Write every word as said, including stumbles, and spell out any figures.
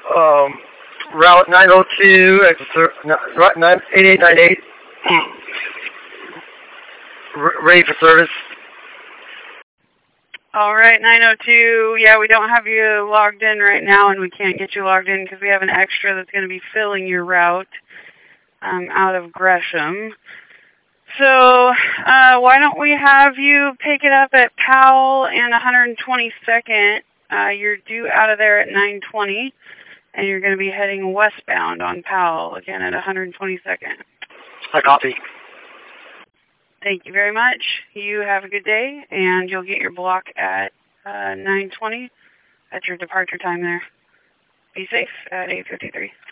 um, route nine oh two, eight eight nine eight, ready for service. All right, nine oh two. Yeah, we don't have you logged in right now, and we can't get you logged in because we have an extra that's going to be filling your route um, out of Gresham. So uh, why don't we have you pick it up at Powell and one hundred twenty-second. Uh, you're due out of there at nine twenty, and you're going to be heading westbound on Powell, again at one hundred twenty-second. I copy. Thank you very much. You have a good day, and you'll get your block at uh, nine twenty at your departure time there. Be safe at eight fifty-three.